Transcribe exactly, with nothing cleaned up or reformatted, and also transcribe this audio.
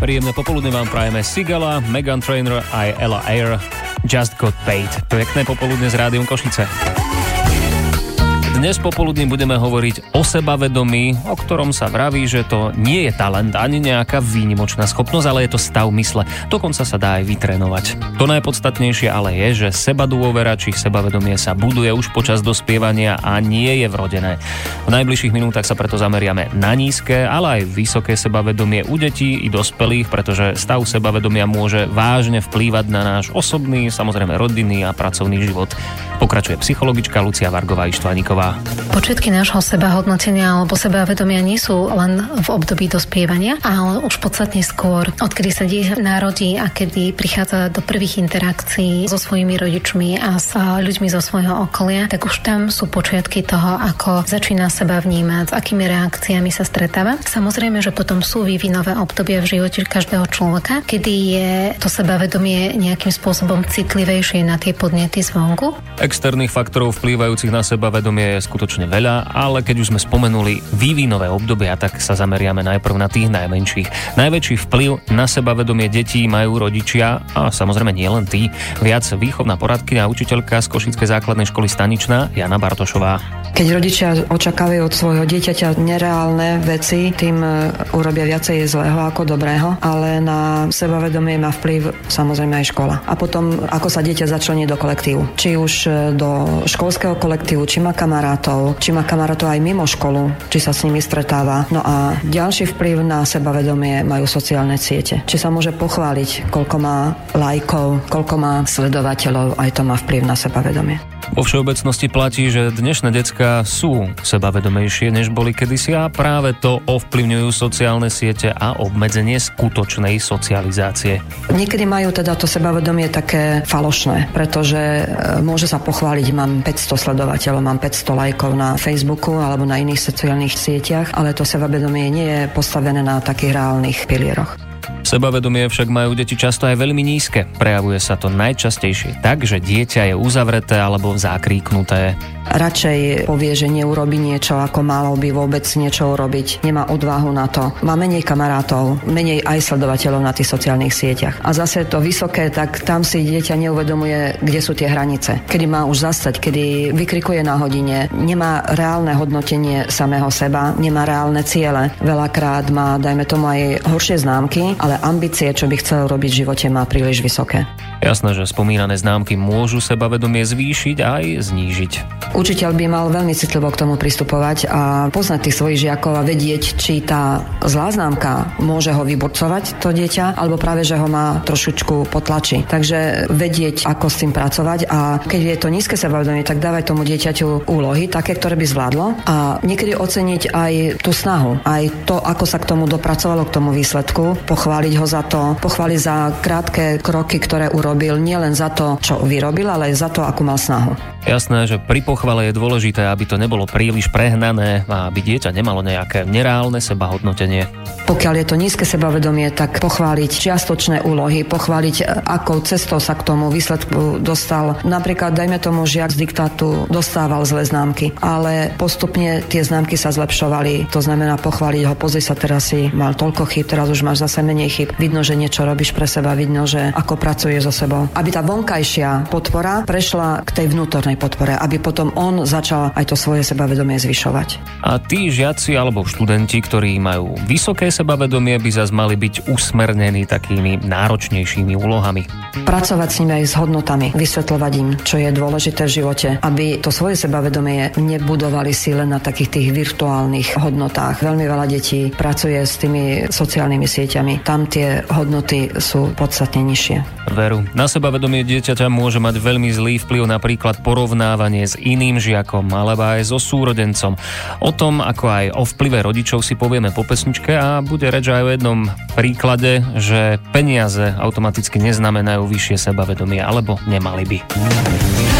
Príjemné popoludne vám prajeme Sigala, Meghan Trainor aj Ella Eyre, Just Got Paid. Pekné popoludne s Rádiom Košice. Dnes popoludní budeme hovoriť o sebavedomí, o ktorom sa vraví, že to nie je talent ani nejaká výnimočná schopnosť, ale je to stav mysle. Dokonca sa dá aj vytrénovať. To najpodstatnejšie ale je, že sebadôvera či sebavedomie sa buduje už počas dospievania a nie je vrodené. V najbližších minútach sa preto zameriame na nízke, ale aj vysoké sebavedomie u detí i dospelých, pretože stav sebavedomia môže vážne vplývať na náš osobný, samozrejme rodinný a pracovný život. Pokračuje psychologička Lucia Vargová-Ištvaníková. Počiatky nášho sebahodnotenia alebo sebavedomia nie sú len v období dospievania, ale už podstatne skôr, odkedy sa dieťa narodí a kedy prichádza do prvých interakcií so svojimi rodičmi a s ľuďmi zo svojho okolia, tak už tam sú počiatky toho, ako začína seba vnímať, s akými reakciami sa stretáva. Samozrejme, že potom sú vývinové obdobia v živote každého človeka, kedy je to sebavedomie nejakým spôsobom citlivejšie na tie podnety zvonku. Externých faktorov vplývajúcich na sebavedomie je skutočne veľa, ale keď už sme spomenuli vývinové obdobia, tak sa zameriame najprv na tých najmenších. Najväčší vplyv na sebavedomie detí majú rodičia a samozrejme nie len tí. Viac výchovná poradkyňa a učiteľka z Košickej základnej školy Staničná Jana Bartošová. Keď rodičia očakávajú od svojho dieťaťa nereálne veci, tým urobia viacej zlého ako dobrého, ale na sebavedomie má vplyv samozrejme aj škola. A potom, ako sa dieťa začlení do kolektívu. Či už do školského kolektívu, či má kamarátov, či má kamarátov aj mimo školu, či sa s nimi stretáva. No a ďalší vplyv na sebavedomie majú sociálne siete. Či sa môže pochváliť, koľko má lajkov, koľko má sledovateľov, aj to má vplyv na sebavedomie. Vo všeobecnosti platí, že dnešné decká sú sebavedomejšie, než boli kedysi a práve to ovplyvňujú sociálne siete a obmedzenie skutočnej socializácie. Niekedy majú teda to sebavedomie také falošné, pretože môže sa pochváliť, mám päťsto sledovateľov, mám päťsto lajkov na Facebooku alebo na iných sociálnych sieťach, ale to sebavedomie nie je postavené na takých reálnych pilieroch. Sebavedomie však majú deti často aj veľmi nízke. Prejavuje sa to najčastejšie tak, že dieťa je uzavreté alebo zakríknuté. Radšej povie, že neurobi niečo, ako malo by vôbec niečo urobiť. Nemá odvahu na to. Má menej kamarátov, menej aj sledovateľov na tých sociálnych sieťach. A zase to vysoké, tak tam si dieťa neuvedomuje, kde sú tie hranice. Kedy má už zastať, kedy vykrikuje na hodine, nemá reálne hodnotenie samého seba, nemá reálne ciele. Veľakrát má, dajme tomu, aj horšie známky, ale ambície, čo by chcel robiť v živote, má príliš vysoké. Jasné, že spomínané známky môžu sebavedomie zvýšiť aj znížiť. Učiteľ by mal veľmi citlivo k tomu pristupovať a poznať tých svojich žiakov a vedieť, či tá zlá známka môže ho vyburcovať, to dieťa, alebo práve, že ho má trošičku potlačiť. Takže vedieť, ako s tým pracovať a keď je to nízke sebavedomie, tak dávať tomu dieťaťu úlohy, také, ktoré by zvládlo a niekedy oceniť aj tú snahu, aj to, ako sa k tomu dopracovalo, k tomu výsledku, pochváliť ho za to, pochváliť za krátke kroky, ktoré urobil, nielen za to, čo vyrobil, ale aj za to, akú mal snahu. Jasné, že pri pochvale je dôležité, aby to nebolo príliš prehnané a aby dieťa nemalo nejaké nereálne sebahodnotenie. Pokiaľ je to nízke sebavedomie, tak pochváliť čiastočné úlohy, pochváliť, akou cestou sa k tomu výsledku dostal. Napríklad, dajme tomu, žiak z diktátu dostával zlé známky, ale postupne tie známky sa zlepšovali. To znamená pochváliť ho, pozri sa, teraz si mal toľko chýb, teraz už máš zase menej chýb. Vidno, že niečo robíš pre seba, vidno, že ako pracuješ so sebou. Aby tá vonkajšia podpora prešla k tej vnútornej podpore, aby potom on začal aj to svoje sebavedomie zvyšovať. A tí žiaci alebo študenti, ktorí majú vysoké sebavedomie, by zas mali byť usmernení takými náročnejšími úlohami. Pracovať s nimi aj s hodnotami, vysvetľovať im, čo je dôležité v živote, aby to svoje sebavedomie nebudovali si len na takých tých virtuálnych hodnotách. Veľmi veľa detí pracuje s tými sociálnymi sieťami. Tam tie hodnoty sú podstatne nižšie. Veru, na sebavedomie dieťaťa môže mať veľmi zlý vplyv napríklad porovnávanie s iným žiakom alebo aj so súrodencom. O tom, ako aj o vplyve rodičov si povieme po pesničke a bude reč aj o jednom príklade, že peniaze automaticky neznamenajú vyššie sebavedomie, alebo nemali by.